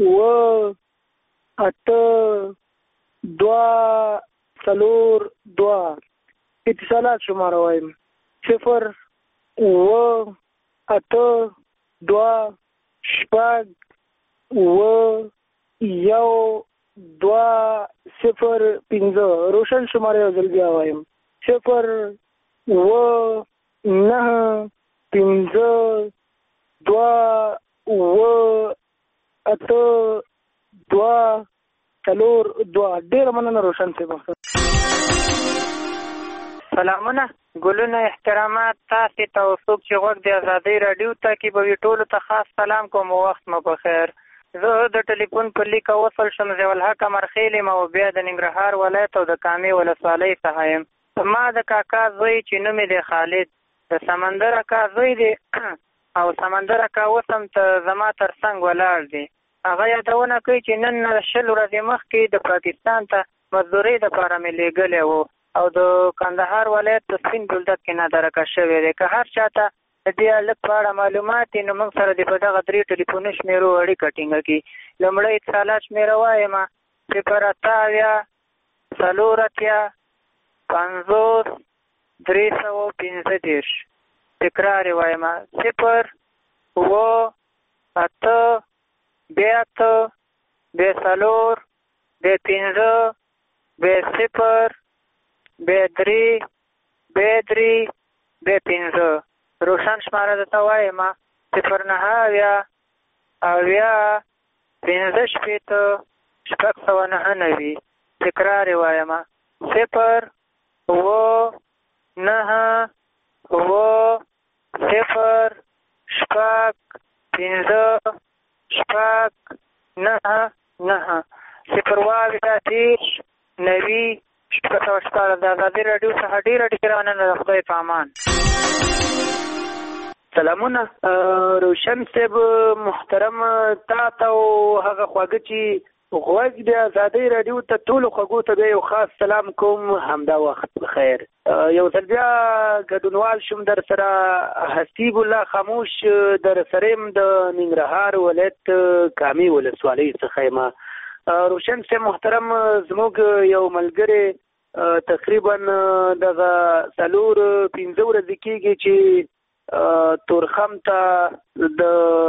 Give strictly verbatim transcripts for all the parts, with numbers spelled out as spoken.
اوه اته دوه څلور دوه. اتصالات شماره وایم: صفر اوه اته دوه شپږ اوه یو دوه صفر پنځه. روشن شماره یو ځل بیا وایم: صفر اوه نهه پنځه دوه اوه اته دوه څلور دوه. ډېره مننه روشن صاحب. سلامونه، ګلونه، احترامات تاسې ته او څوک چې غوږ د ازادۍ راډیو ته کې به وي ټولو ته خاص سلام کوم. وخت مو په خیر. زه د ټلیفون په لیکه وصل شم. ضیاءالحق امرخیل یم او بیا د ننګرهار ولایت او د کامې ولسوالۍ څخه یم. ما د کاکا زوی چې نوم یې دی خالد، د سمندر اکا زوی دی او سمندر اکا اوس هم ته زما تر څنګ ولاړ دی. هغه یادونه کوي چې نن شل ورځې مخکې د پاکستان ته مزدورۍ دپاره مې لېږلی و او د کندهار ولایت په سپین بولدک کې نادرکه شوی دی. که هر چا ته د دې هلک په اړه معلومات وي نو موږ سره د په دغه درې ټلیفوني شمېرو اړیکه ټینګه کړي. لومړی اتصالات شمېره وایم: صفر اته اویا څلور اتیا پنځوس درې سوه پنځه دېرش. تکرار یې وایم: صفر اوه اته بیا اته بیا څلور بیا پنځه بیا صفر بیا درې بیا درې بیا پنځه. روشن شماره درته وایم: صفر نهه اویا اویا پنځه شپېته شپږ سوه نهه نوي. تکرار یې وایم: صفر اوه نهه اوه صفر شپږ پنځه شپږ نهه نهه. صفر اوه اویا دېرش نوي شپږ سوه شپاړس. د ازادۍ راډیو څخه ډېره ډېره مننه. د خدای په امان. سلامونه روشن صاحب محترم، تا ته او هغه خواږه چې غوږ د ازادۍ راډیو ته ټولو خوږو ته بیا یو خاص سلام کوم. همدا وخت بخیر. یو ځل بیا ګډونوال شوم در سره. حسیب الله خاموش در سره یم د ننګرهار ولایت کامې ولسوالۍ څخه یم. روشن صاحب محترم، زموږ یو ملګری تقریبا دغه څلور پنځه ورځې کېږي چې تورخم ته د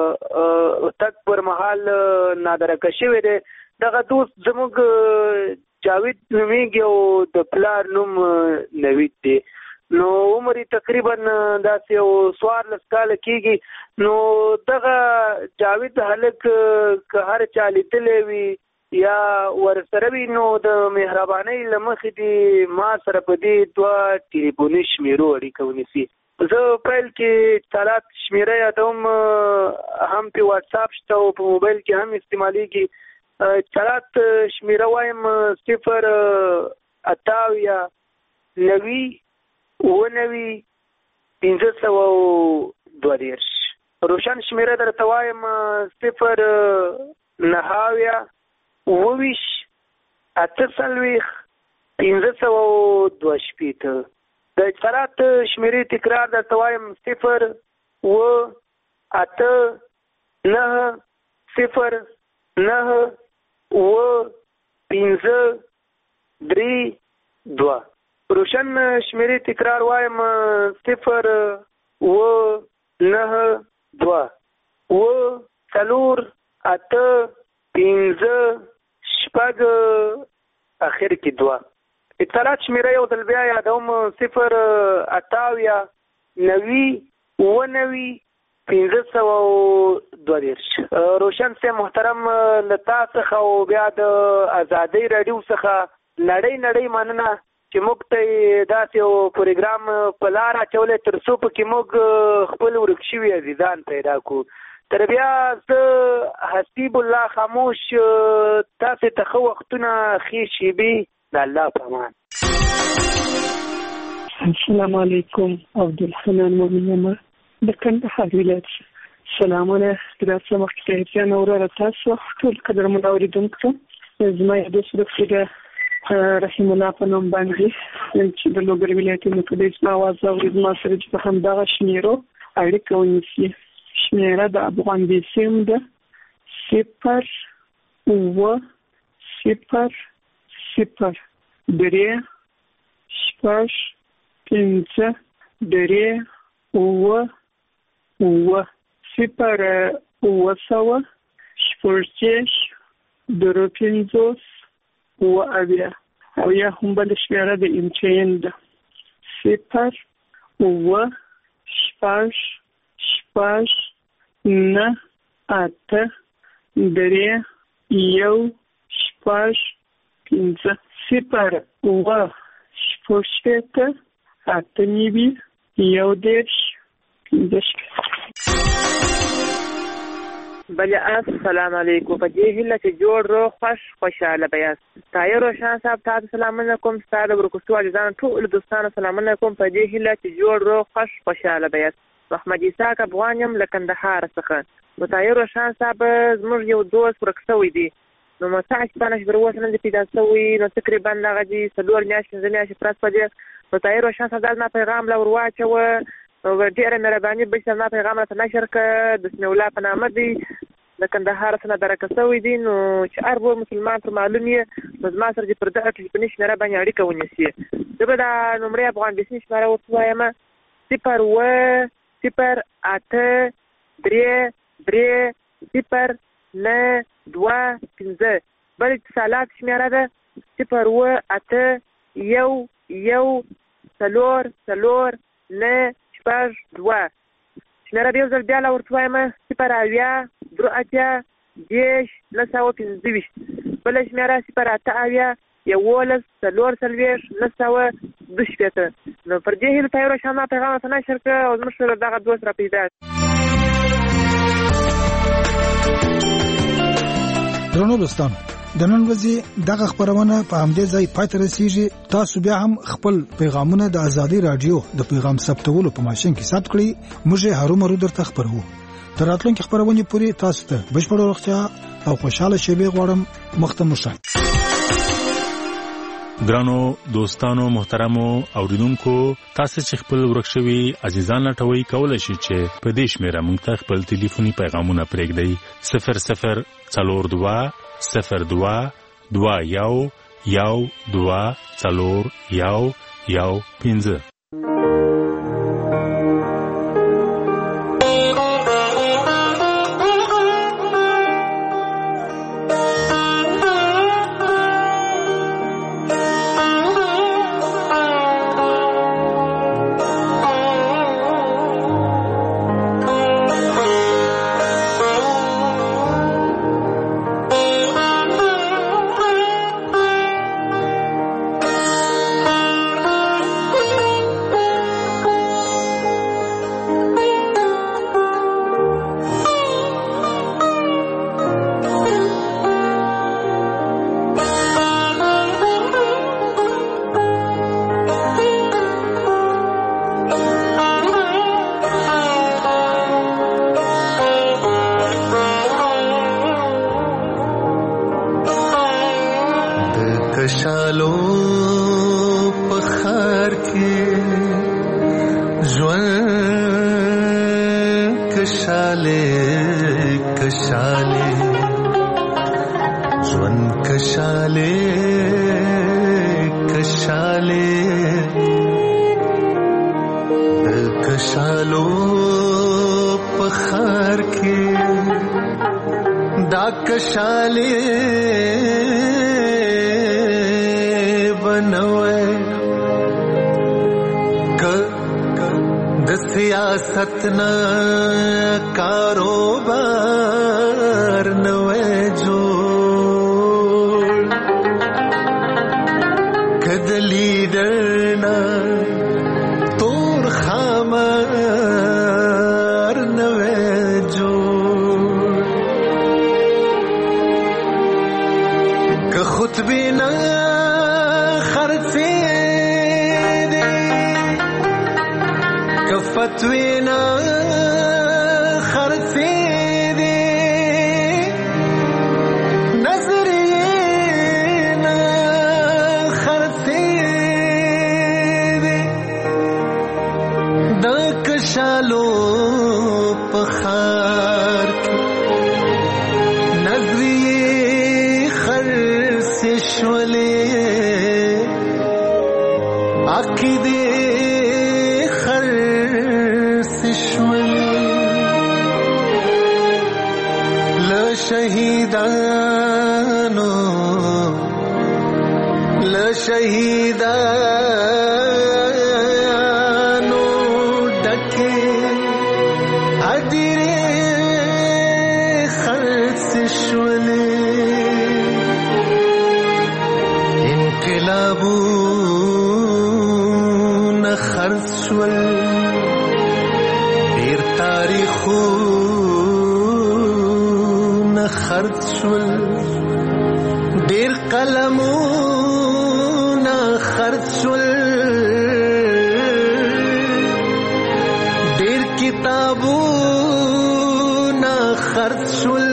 تګ پر مهال نادرکه شوی دی. دغه دوست زموږ جاوید نومیږي او د پلار نوم نوید دی. نو عمر یې تقریبا داسې یو څوارلس کاله کېږي. نو دغه جاوید هلک که هر چا لیدلی وي یا ورسره وي نو د مهربانۍ له مخې دې ما سره په دې دوه ټلیفوني شمېرو اړیکه ونیسي. زه پیل کې اتصالات شمېره یادوم، هم په واټساپ شته او په موبایل کې هم استعمالیږي. اتصالات شمېره وایم: صفر اته اویا نوي اوه نوي پنځه سوه دوه دېرش. روشن شمېره درته وایم: صفر نهه اویا اوه ویشت اته څلوېښت پنځه سوه دوه شپېته. د اتصالات شمېرې تکرار درته وایم: صفر اوه اته نهه صفر نهه اوه پنځه درې دوه. روشن شمېرې تکرار وایم: صفر اوه نهه دوه اوه څلور اته پنځه شپږ اخر کې دوه. اتصالات شمېره یو ځل بیا یادوم: صفر اته اویا نوي اوه نوي پنځه سوه دوه دېرش. روشن صاحب محترم، له تا څخه او بیا د ازادۍ راډیو څخه نړۍ نړۍ مننه چې موږ ته یې داسې یو پروګرام په لار اچولی تر څو پکې موږ خپل ورک شوي عزیزان پیدا کړو. تر بیا زه حسیب الله خاموش تاسې ته ښه وختونه، ښې شېبې. د الله په امان. السلام علیکم. عبدالحنان مومن یم د کندهار ولایت. سلامونه درته مخکې صاحبیان او وروره تاسو ټول قدرمن اورېدونکو. زما یې دوست رفیقه رحیم الله په نوم باندې چې د لوګر ولایتونو کې د اسما اواز اوري زما سره چې په همدغه شمېرو اړیکه ونیسي. شمېره د افغان بیسیم ده: صفر اوه صفر صفر درې شپږ پنځه درې اوه اوه صفر اوه سوه شپږ دېرش درې پنځوس اوه اویا او یا هم بله شمېره د امتحان ده صفر اوه شپږ شپږ نه اته درې یو شپږ پنځه صفر اوه شپږ شپېته اته نوي یو دېرش پنځه شپېته. بله السلام علیکم. په دې هیله چې جوړ روغ خوش خوشحاله به یاست. طاهر روشن صاحب ته سلامونه کوم. ستا د ورکوټو عزیزانو ټولو دوستانو سلامونه کوم. په دې هیله چې جوړ روغ خوش خوشحاله به یاست. محمد اسحاق افغان یم له کندهار څخه. نو طاهر روشن صاحب زموږ یو دوست ورک شوی دی، نو متاسفانه چې تر اوسه نه دی پیدا شوی، نو تقریبا دغه دي څلور میاشتې پنځه میاشتې پرس په دې. نو طاهر روشن صاحب دا زما پیغام له ور واچوه، ډېره مهرباني به چې زما پیغام راته نشر کړه. د سمیع الله په نامه دی، د کندهار څخه درکه شوی دی. نو چې هر یو مسلمان ته معلوم یې، نو زما سره دې پر دغه ټلیفوني شمېره باندې اړیکه ونیسي. زه به دا نمرې افغان بیسي شمېره ورته وایم صفر اوه صفر اته درې درې صفر نه دوه پنځه. بل اتصالات شمېره ده صفر اوه اته یو یو څلور څلور نه شپږ دوه. شمېره به یو ځل بیا لا ورته وایم صفر اویا درې اتیا دېرش نهه سوه پنځه ویشت. بله شمېره صفر اته اویا یولس څلور څلوېښت نهه سوه دوه شپېته. نو پر دې هیله طاهر روشن ما پیغام ورته نشر کړه او زموږ سره دغه دوست را پیدا. درنو دوستانو، د نن ورځې دغه خبرونه په همدې ځای پای ته رسیږي. تاسو بیا هم خپل پیغامونه د ازادي رادیو د پیغام ثبتولو په ماشین کې ثبت کړئ. موږ یې هرومرو درته خبرو. تر راتلونکي خبرونه پورې تاسو ته بشپړ روغتیا او خوشاله شېبې غواړم. مخته مو شه. ګرانو دوستانو محترمو اوریدونکو، تاسو چې خپل ورکشوي عزیزان لټوي کولای شئ چې په دې شمیره موږ ته خپل ټلیفوني پیغامونه پرېږدئ صفر صفر څلور دوه صفر دوه دوه یو یو دوه څلور یو یو پنځه. شولې عقیدې خرڅ شولې له شهیدانو له شهیدانو ډکې هدیرې خرڅ شولې انقلابونه خرڅ شول ډېر تاریخونه خرڅ شول ډېر قلمونه خرڅ شول ډېر کتابونه خرڅ شول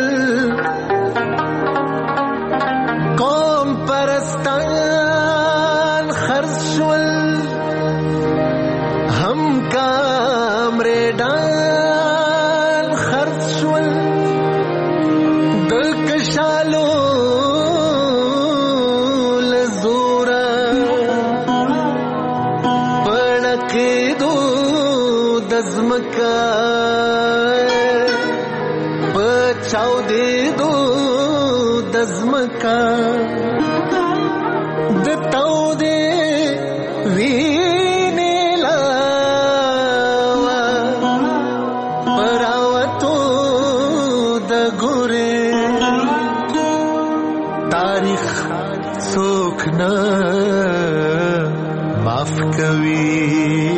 قوم پرستان خرڅ شول هم کامریډان خرڅ شول د کشالو لزورا پړکېدو د ځمکه بچاودېدو د ځمکه د تودې وینې لاوا پراوتو د ګورې تاریخ څوک نه معاف کوي